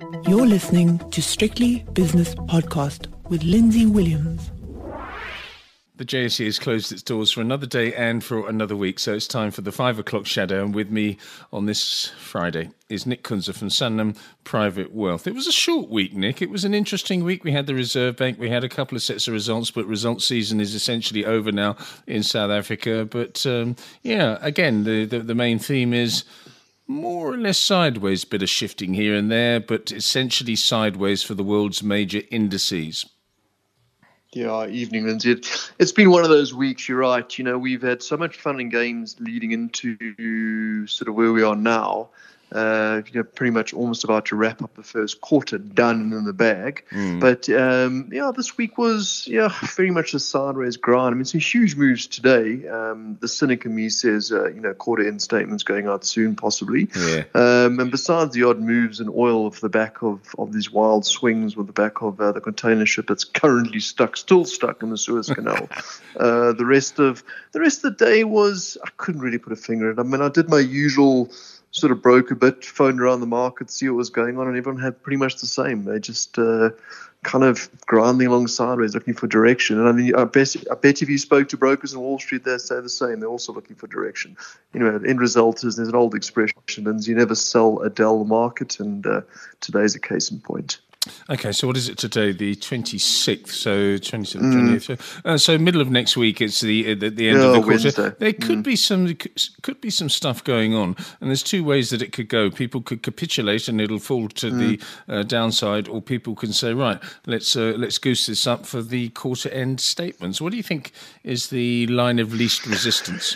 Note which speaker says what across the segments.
Speaker 1: You're listening to Strictly Business Podcast with Lindsay Williams.
Speaker 2: The JSE has closed its doors for another day and for another week, so it's time for the 5 o'clock shadow. And with me on this Friday is Nick Kunze from Sanlam Private Wealth. It was a short week, Nick. It was an interesting week. We had the Reserve Bank. We had a couple of sets of results, but results season is essentially over now in South Africa. But again, the main theme is more or less sideways, bit of shifting here and there, but essentially sideways for the world's major indices.
Speaker 3: Yeah, evening, Lindsay. It's been one of those weeks, you're right. You know, we've had so much fun and games leading into sort of where we are now. Pretty much almost about to wrap up the first quarter, done and in the bag. But, this week was, very much a sideways grind. I mean, some huge moves today. The cynic in me says, quarter-end statements going out soon, possibly.
Speaker 2: Yeah.
Speaker 3: And besides the odd moves in oil off the back of these wild swings with the back of the container ship that's currently still stuck in the Suez Canal. The rest of the day was, I couldn't really put a finger on it. I mean, I did my usual sort of broke a bit, phoned around the market, see what was going on, and everyone had pretty much the same. They just kind of grinding along sideways, looking for direction. And I mean, I bet if you spoke to brokers on Wall Street, they'd say the same. They're also looking for direction. You know, the end result is there's an old expression, and you never sell a dull market, and today's a case in point.
Speaker 2: Okay, so what is it today? The 26th, so 27th, 28th. So middle of next week, it's the end of the quarter.
Speaker 3: Wednesday.
Speaker 2: There could be some stuff going on, and there's two ways that it could go. People could capitulate and it'll fall to the downside, or people can say, right, let's goose this up for the quarter end statements. What do you think is the line of least resistance?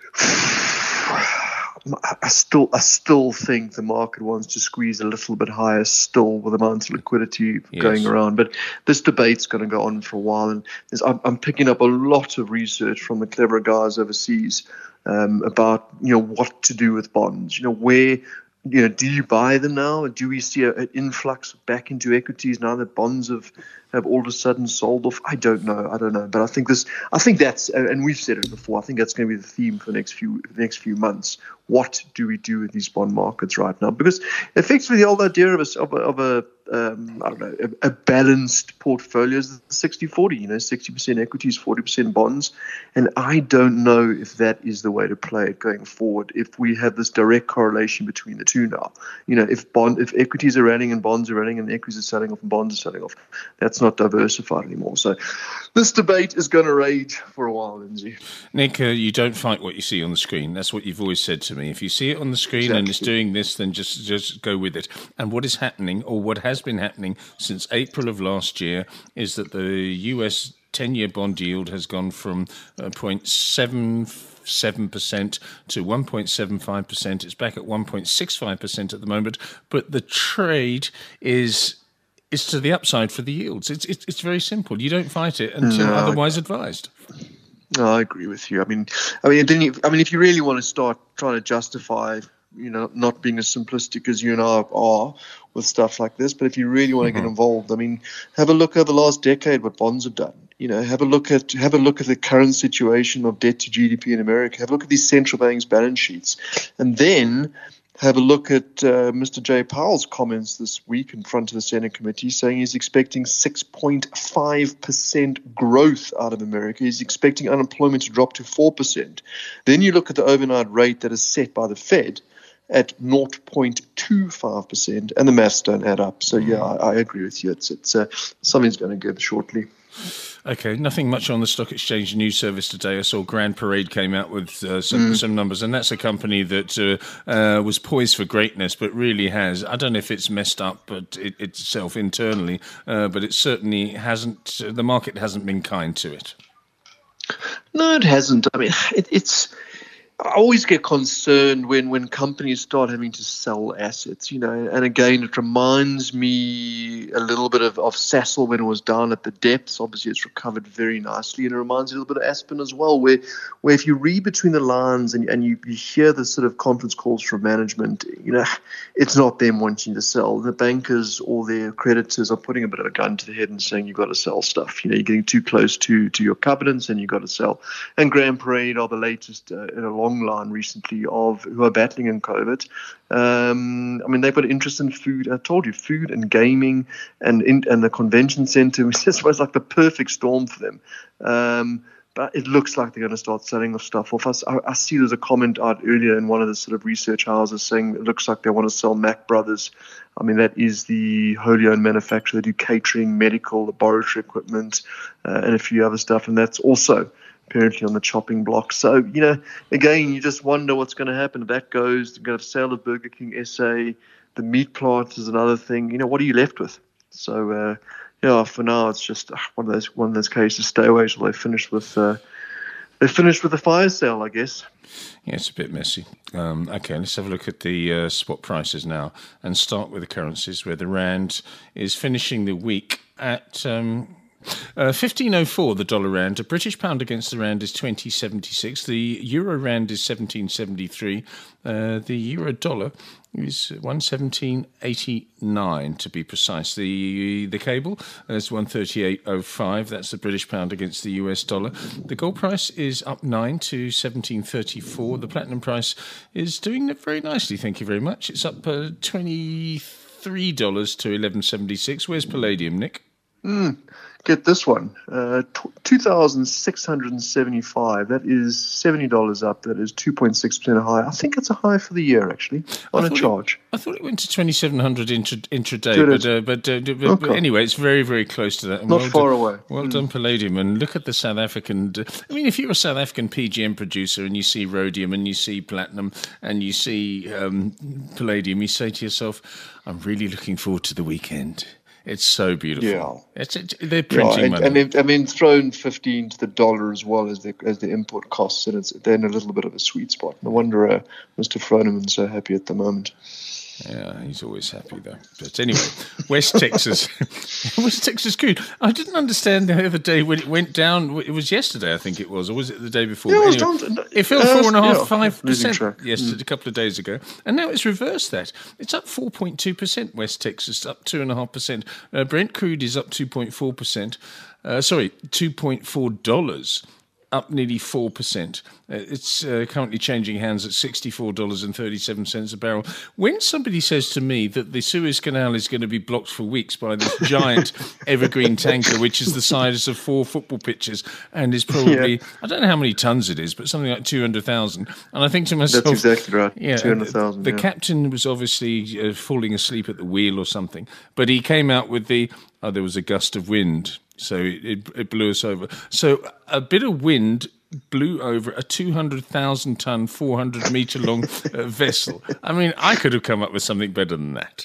Speaker 3: I still think the market wants to squeeze a little bit higher still with the amount of liquidity going around. But this debate's going to go on for a while. And I'm picking up a lot of research from the clever guys overseas about, what to do with bonds. Where, do you buy them now? Do we see an influx back into equities now that bonds have all of a sudden sold off? I don't know. But I think that's, and we've said it before, I think that's going to be the theme for the next few months. What do we do with these bond markets right now? Because effectively the old idea of a balanced portfolio is 60-40, 60% equities, 40% bonds. And I don't know if that is the way to play it going forward, if we have this direct correlation between the two now. If equities are running and bonds are running and equities are selling off and bonds are selling off, that's not diversified anymore. So this debate is going to rage for a while, Lindsay.
Speaker 2: Nick, you don't fight what you see on the screen. That's what you've always said to me. If you see it on the screen and it's doing this, then just go with it. And what is happening, or what has been happening since April of last year, is that the US 10-year bond yield has gone from 0.77% to 1.75%. It's back at 1.65% at the moment, but the trade is to the upside for the yields. It's very simple. You don't fight it until otherwise advised.
Speaker 3: No, I agree with you. I mean, if you really want to start trying to justify, not being as simplistic as you and I are with stuff like this, but if you really want to get involved, I mean, have a look over the last decade what bonds have done. Have a look at the current situation of debt to GDP in America. Have a look at these central banks' balance sheets, and then have a look at Mr. Jay Powell's comments this week in front of the Senate committee, saying he's expecting 6.5% growth out of America. He's expecting unemployment to drop to 4%. Then you look at the overnight rate that is set by the Fed at 0.25%, and the maths don't add up. So, I agree with you. It's something's going to give shortly.
Speaker 2: Okay, nothing much on the Stock Exchange News Service today. I saw Grand Parade came out with some numbers, and that's a company that was poised for greatness, but really has. I don't know if it's messed up but itself internally, but it certainly hasn't. The market hasn't been kind to it.
Speaker 3: No, it hasn't. I mean, it's. I always get concerned when companies start having to sell assets, and again, it reminds me a little bit of Sasol when it was down at the depths. Obviously, it's recovered very nicely, and it reminds me a little bit of Aspen as well, where if you read between the lines and you hear the sort of conference calls from management, it's not them wanting to sell. The bankers or their creditors are putting a bit of a gun to the head and saying you've got to sell stuff. You're getting too close to your covenants and you've got to sell. And Grand Parade are the latest in a long long line recently of who are battling in COVID. I mean, they've got interest in food. I told you, food and gaming and the convention center, which just was like the perfect storm for them. But it looks like they're going to start selling the stuff off. I see there's a comment out earlier in one of the sort of research houses saying it looks like they want to sell Mac Brothers. I mean, that is the wholly owned manufacturer. They do catering, medical, laboratory equipment, and a few other stuff. And that's also apparently on the chopping block. So, again, you just wonder what's going to happen. If that goes, they're going to have sale of Burger King SA. The meat plant is another thing. What are you left with? So, for now it's just one of those cases. Stay away till they finish with the fire sale, I guess.
Speaker 2: Yeah, it's a bit messy. Okay, let's have a look at the spot prices now and start with the currencies, where the rand is finishing the week at 15.04 the dollar rand. A British pound against the rand is 20.76. The euro rand is 17.73. The euro dollar is 117.89 to be precise. The cable is 138.05. That's the British pound against the US dollar. The gold price is up 9 to 17.34. The platinum price is doing very nicely. Thank you very much. It's up $23 to 11.76. Where's palladium, Nick?
Speaker 3: Get this one, 2,675. That is $70 up. That is 2.6% higher. I think it's a high for the year, actually, on a charge.
Speaker 2: I thought it went to 2,700 intraday, but anyway, it's very, very close to that. And
Speaker 3: Not far away.
Speaker 2: Well done, Palladium. And look at the South African. I mean, if you're a South African PGM producer and you see rhodium and you see platinum and you see palladium, you say to yourself, I'm really looking forward to the weekend. It's so beautiful. Yeah, they're printing money,
Speaker 3: and thrown 15 to the dollar as well as the import costs, and they're in a little bit of a sweet spot. No wonder Mr. Froneman's so happy at the moment.
Speaker 2: Yeah, he's always happy though. But anyway, West Texas. West Texas crude. I didn't understand the other day when it went down. It was yesterday, I think it was, or was it the day before?
Speaker 3: Yeah,
Speaker 2: it fell 4.5%, 5% yesterday, a couple of days ago, and now it's reversed that. It's up 4.2%. West Texas up 2.5%. Brent crude is up 2.4%. $2.4. Up nearly 4%. It's currently changing hands at $64.37 a barrel. When somebody says to me that the Suez Canal is going to be blocked for weeks by this giant evergreen tanker, which is the size of 4 football pitches and is probably, I don't know how many tons it is, but something like 200,000. And I think to myself...
Speaker 3: That's exactly right,
Speaker 2: yeah,
Speaker 3: 200,000.
Speaker 2: The captain was obviously falling asleep at the wheel or something, but he came out with there was a gust of wind. So it blew us over. So a bit of wind blew over a 200,000-ton, 400-metre-long vessel. I mean, I could have come up with something better than that.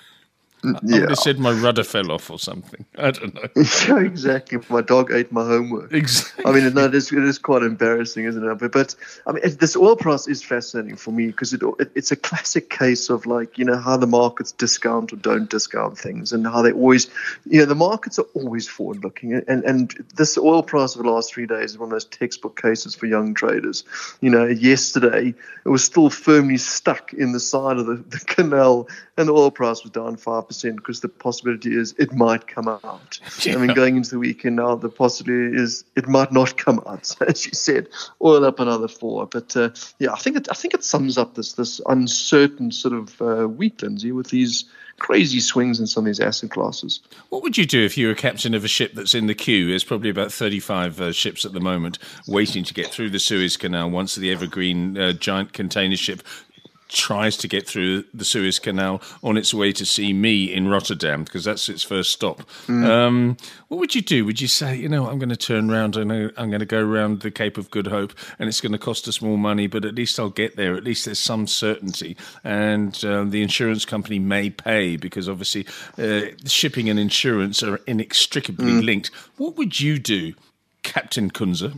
Speaker 2: I would have said my rudder fell off or something. I don't know.
Speaker 3: Yeah, exactly. My dog ate my homework.
Speaker 2: Exactly.
Speaker 3: I mean, it is quite embarrassing, isn't it? But I mean, this oil price is fascinating for me because it's a classic case of how the markets discount or don't discount things, and how they always, the markets are always forward-looking. And this oil price of the last 3 days is one of those textbook cases for young traders. Yesterday it was still firmly stuck in the side of the canal, and the oil price was down 5%. Because the possibility is it might come out. Yeah. I mean, going into the weekend now, the possibility is it might not come out. So as you said, oil up another 4. But I think it sums up this uncertain sort of week, Lindsay, with these crazy swings in some of these asset classes.
Speaker 2: What would you do if you were captain of a ship that's in the queue? There's probably about 35 ships at the moment waiting to get through the Suez Canal once the evergreen giant container ship tries to get through the Suez Canal on its way to see me in Rotterdam, because that's its first stop. What would you do? Would you say, I'm going to turn around and I'm going to go around the Cape of Good Hope and it's going to cost us more money, but at least I'll get there. At least there's some certainty. And the insurance company may pay, because obviously shipping and insurance are inextricably linked. What would you do, Captain Kunze?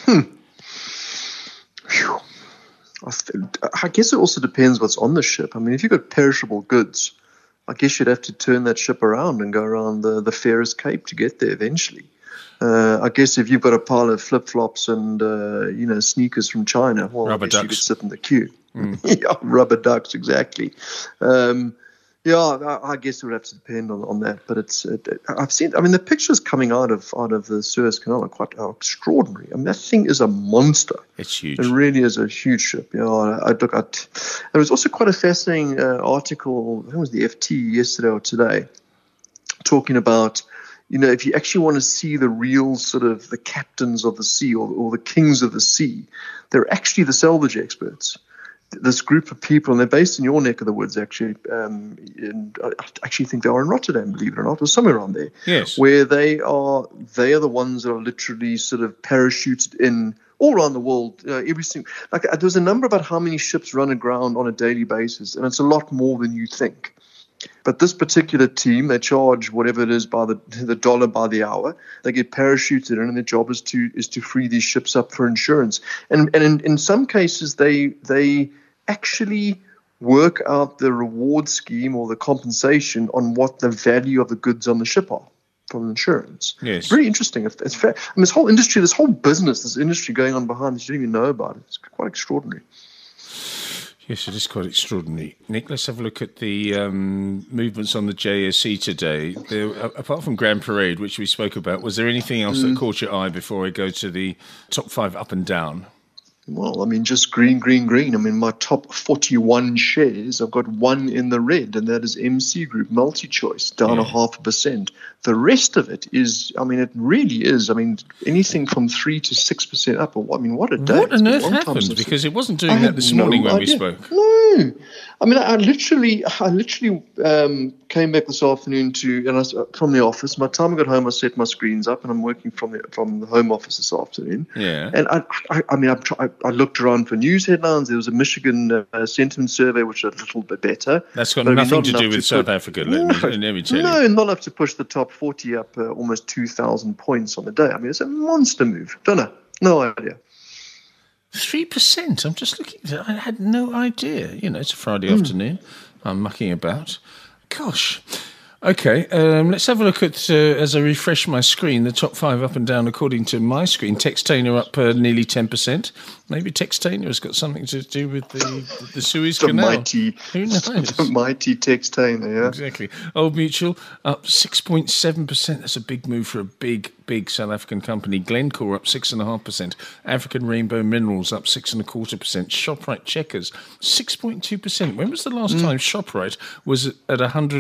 Speaker 3: Phew. I guess it also depends what's on the ship. I mean, if you've got perishable goods, I guess you'd have to turn that ship around and go around the Ferris Cape to get there eventually. I guess if you've got a pile of flip-flops and, sneakers from China, well,
Speaker 2: rubber ducks.
Speaker 3: You could sit in the queue. Yeah, rubber ducks, exactly. Yeah, I guess it would have to depend on that, but I've seen. I mean, the pictures coming out of the Suez Canal are extraordinary. I mean, that thing is a monster.
Speaker 2: It's huge.
Speaker 3: It really is a huge ship. Yeah, I look at. There was also quite a fascinating article. I think it was the FT yesterday or today, talking about, if you actually want to see the real sort of the captains of the sea or the kings of the sea, they're actually the salvage experts. This group of people, and they're based in your neck of the woods, actually. And I actually think they are in Rotterdam, believe it or not, or somewhere around there.
Speaker 2: Yes.
Speaker 3: Where they are the ones that are literally sort of parachuted in all around the world. Everything. Like, there's a number about how many ships run aground on a daily basis, and it's a lot more than you think. But this particular team, they charge whatever it is by the dollar by the hour. They get parachuted in, and their job is to free these ships up for insurance. And in some cases, they actually work out the reward scheme or the compensation on what the value of the goods on the ship are from insurance.
Speaker 2: Yes.
Speaker 3: It's very interesting. It's fair. I mean, this whole industry going on behind this, you don't even know about it. It's quite extraordinary.
Speaker 2: Yes, it is quite extraordinary. Nick, let's have a look at the movements on the JSE today. There, apart from Grand Parade, which we spoke about, was there anything else that caught your eye before I go to the top 5 up and down?
Speaker 3: Well, I mean, just green. I mean, my top 41 shares, I've got one in the red, and that is MC Group, MultiChoice, down 0.5%. The rest of it is, I mean, it really is, I mean, anything from 3 to 6% up. I mean, what a day.
Speaker 2: What on earth happened? Because it wasn't doing that this morning when we spoke.
Speaker 3: No. I mean, I literally came back this afternoon from the office. By the time I got home, I set my screens up, and I'm working from the home office this afternoon.
Speaker 2: Yeah.
Speaker 3: And I looked around for news headlines. There was a Michigan sentiment survey, which was a little bit better.
Speaker 2: That's got nothing to do with South Africa, let me tell you.
Speaker 3: No, not enough to push the top 40 up almost 2,000 points on the day. I mean, it's a monster move. Don't know. No idea.
Speaker 2: 3%. I'm just looking at it. I had no idea. It's a Friday afternoon. I'm mucking about. Gosh. Okay, let's have a look at, as I refresh my screen, the top 5 up and down according to my screen. Textainer up nearly 10%. Maybe Textainer has got something to do with the Suez Canal. Who knows?
Speaker 3: The mighty Textainer, yeah.
Speaker 2: Exactly. Old Mutual up 6.7%. That's a big move for a big South African company. Glencore up 6.5%. African Rainbow Minerals up 6.25%. Shoprite Checkers 6.2%. When was the last time Shoprite was at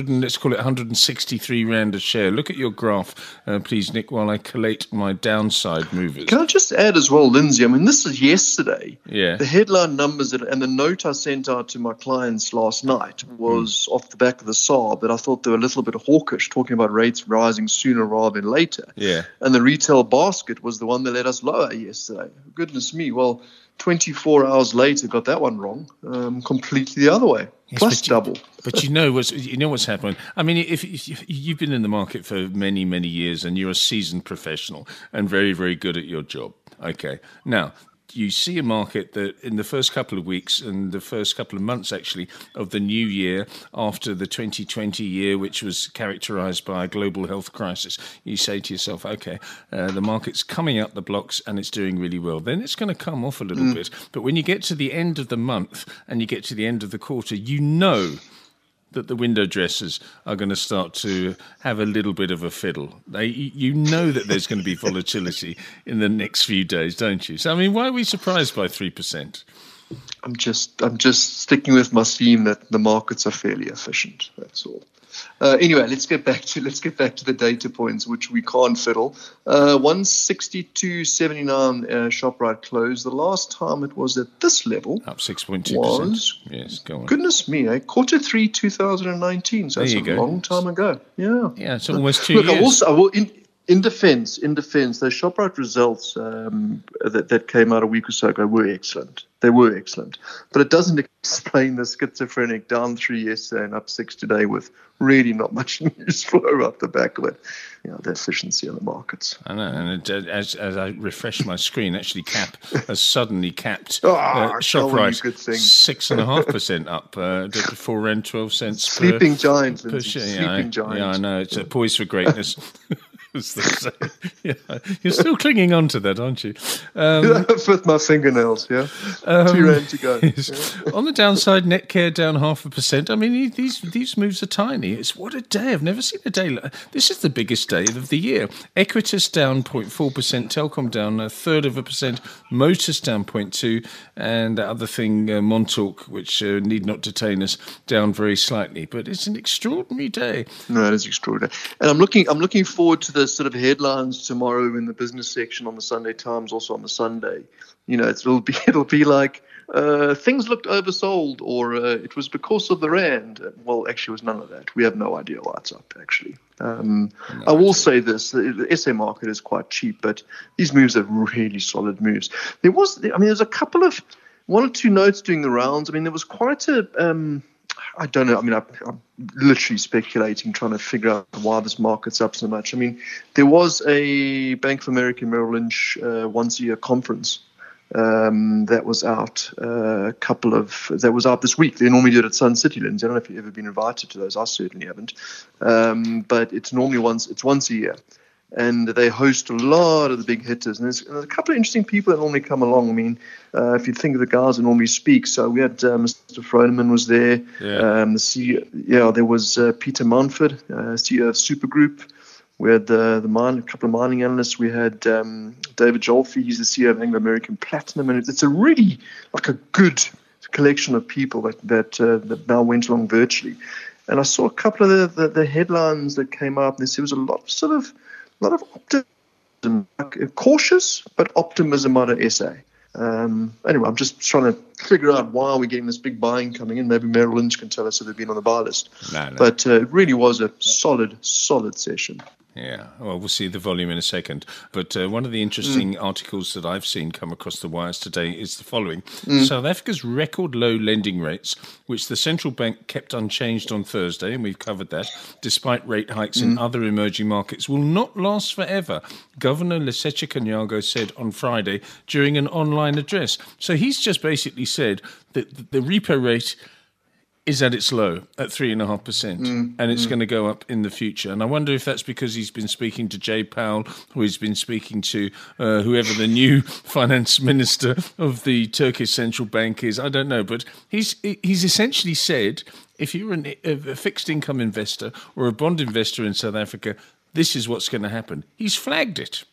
Speaker 2: 163 Rand a share? Look at your graph, please, Nick, while I collate my downside movers.
Speaker 3: Can I just add as well, Lindsay? I mean, this is yesterday.
Speaker 2: Yeah.
Speaker 3: The headline numbers and the note I sent out to my clients last night was off the back of the SARB, that I thought they were a little bit hawkish, talking about rates rising sooner rather than later.
Speaker 2: Yeah.
Speaker 3: And the retail basket was the one that let us lower yesterday. Goodness me. Well, 24 hours later, got that one wrong, completely the other way, plus double.
Speaker 2: But you know what's happening. I mean, if you've been in the market for many, many years, and you're a seasoned professional and very, very good at your job. Okay, now you see a market that in the first couple of weeks and the first couple of months, actually, of the new year, after the 2020 year, which was characterized by a global health crisis, you say to yourself, okay, the market's coming up the blocks and it's doing really well. Then it's going to come off a little bit. But when you get to the end of the month and you get to the end of the quarter, you know that the window dressers are going to start to have a little bit of a fiddle. You know that there's going to be volatility in the next few days, don't you? So, I mean, why are we surprised by 3%?
Speaker 3: I'm just sticking with my theme that the markets are fairly efficient. That's all. Anyway, let's get back to the data points, which we can't fiddle. 162.79 Shoprite closed. The last time it was at this level,
Speaker 2: up 6.2%. Yes, go on.
Speaker 3: Goodness me, Q3 2019. So that's a long time ago. Yeah,
Speaker 2: it's almost 2 years.
Speaker 3: In defense, those Shoprite results that came out a week or so ago were excellent. They were excellent. But it doesn't explain the schizophrenic down 3 yesterday and up 6 today with really not much news flow up the back of it. The efficiency of the markets.
Speaker 2: I know. And as I refresh my screen, actually CAP has suddenly capped Shoprite 6.5% up to £4.12
Speaker 3: Sleeping giant.
Speaker 2: per share.
Speaker 3: Sleeping giant.
Speaker 2: Yeah, I know. It's a poise for greatness. as they say. Yeah, you're still clinging on to that, aren't you?
Speaker 3: With my fingernails, yeah. 2 rand to go.
Speaker 2: Yes.
Speaker 3: Yeah.
Speaker 2: On the downside, Netcare down 0.5%. I mean, these moves are tiny. It's what a day. I've never seen a day like this. Is the biggest day of the year. Equitas down 0.4%, Telkom down 0.33%, Motus down 0.2%, and the other thing, Montauk, which need not detain us, down very slightly. But it's an extraordinary day.
Speaker 3: No, it is extraordinary. And I'm looking forward to the sort of headlines tomorrow in the business section on the Sunday Times, also on the Sunday. You know, it'll be like things looked oversold, or it was because of the rand. Well, actually, it was none of that. We have no idea why it's up. Actually, I will say this: the SA market is quite cheap, but these moves are really solid moves. There's a couple of one or two notes doing the rounds. I mean, there was quite a I don't know. I mean, I'm literally speculating, trying to figure out why this market's up so much. I mean, there was a Bank of America Merrill Lynch once-a-year conference that was out that was out this week. They normally do it at Sun City, Lindsay. I don't know if you've ever been invited to those. I certainly haven't. But it's normally once a year. And they host a lot of the big hitters. And there's a couple of interesting people that normally come along. I mean, if you think of the guys that normally speak. So we had Mr. Froneman was there.
Speaker 2: Yeah.
Speaker 3: The CEO, there was Peter Mountford, CEO of Supergroup. We had a couple of mining analysts. We had David Jolfi. He's the CEO of Anglo American Platinum. And it's a really like a good collection of people that now went along virtually. And I saw a couple of the headlines that came up. And there was a lot of optimism, cautious, but optimism out of SA. Anyway, I'm just trying to figure out why we're getting this big buying coming in. Maybe Merrill Lynch can tell us if they've been on the buy list.
Speaker 2: No.
Speaker 3: But it really was a solid session.
Speaker 2: Yeah, well, we'll see the volume in a second. But one of the interesting articles that I've seen come across the wires today is the following. South Africa's record low lending rates, which the central bank kept unchanged on Thursday, and we've covered that, despite rate hikes in other emerging markets, will not last forever, Governor Lesetja Kganyago said on Friday during an online address. So he's just basically said that the repo rate is at its low at 3.5%, and it's going to go up in the future. And I wonder if that's because he's been speaking to Jay Powell, or he's been speaking to whoever the new finance minister of the Turkish central bank is. I don't know, but he's essentially said, if you're a fixed income investor or a bond investor in South Africa, this is what's going to happen. He's flagged it.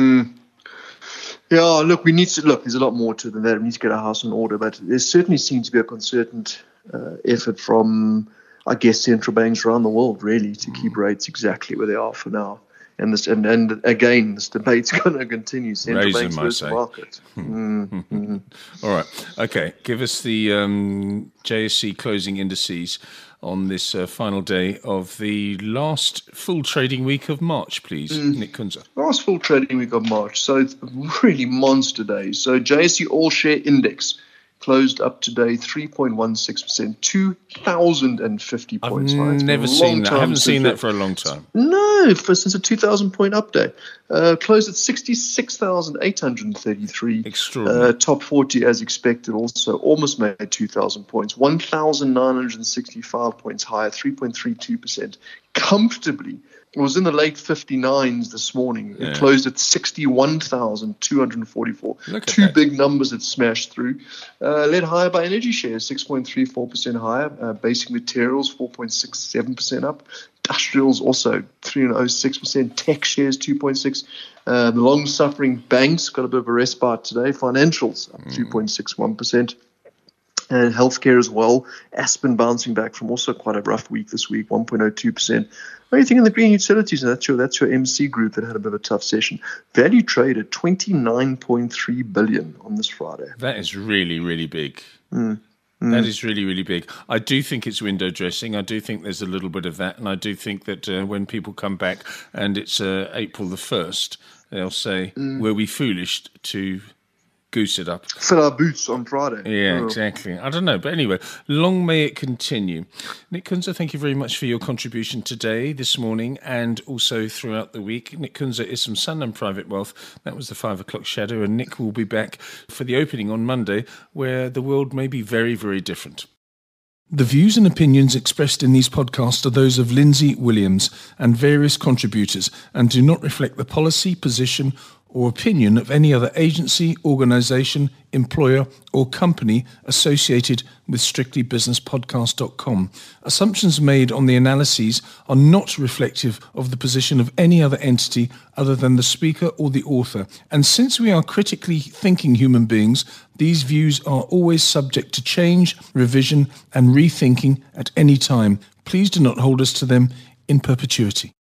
Speaker 3: Yeah, look, there's a lot more to it than that. We need to get our house in order, but there certainly seems to be a concerted effort from, I guess, central banks around the world, really, to keep rates exactly where they are for now. And again, this debate's going to continue. Central banks versus market.
Speaker 2: All right. Okay. Give us the JSE closing indices on this final day of the last full trading week of March, please, Nick Kunze.
Speaker 3: Last full trading week of March. So it's really monster days. So JSE All Share Index closed up today 3.16%, 2,050 points.
Speaker 2: I've never seen that. I haven't seen that for a long time.
Speaker 3: No, since a 2,000-point update. Closed at 66,833.
Speaker 2: Extraordinary.
Speaker 3: Top 40 as expected also. Almost made 2,000 points. 1,965 points higher, 3.32%. Comfortably. It was in the late 59s this morning. It closed at 61,244. Two big numbers that smashed through. Led higher by energy shares, 6.34% higher. Basic materials, 4.67% up. Industrials also 3.06%. Tech shares, 2.6%. The long-suffering banks got a bit of a respite today. Financials, up 2.61%. And healthcare as well. Aspen bouncing back from also quite a rough week this week, 1.02%. Anything in the green utilities, and that's your MC group that had a bit of a tough session. Value trade at 29.3 billion on this Friday.
Speaker 2: That is really, really big. That is really, really big. I do think it's window dressing. I do think there's a little bit of that. And I do think that when people come back and it's April the 1st, they'll say, were we foolish to goose it up?
Speaker 3: Fill our boots on Friday.
Speaker 2: Yeah, exactly. I don't know. But anyway, long may it continue. Nick Kunze, thank you very much for your contribution today, this morning, and also throughout the week. Nick Kunze is from Sanlam Private Wealth. That was the 5 o'clock shadow. And Nick will be back for the opening on Monday, where the world may be very, very different. The views and opinions expressed in these podcasts are those of Lindsay Williams and various contributors and do not reflect the policy, position, or opinion of any other agency, organisation, employer, or company associated with strictlybusinesspodcast.com. Assumptions made on the analyses are not reflective of the position of any other entity other than the speaker or the author. And since we are critically thinking human beings, these views are always subject to change, revision, and rethinking at any time. Please do not hold us to them in perpetuity.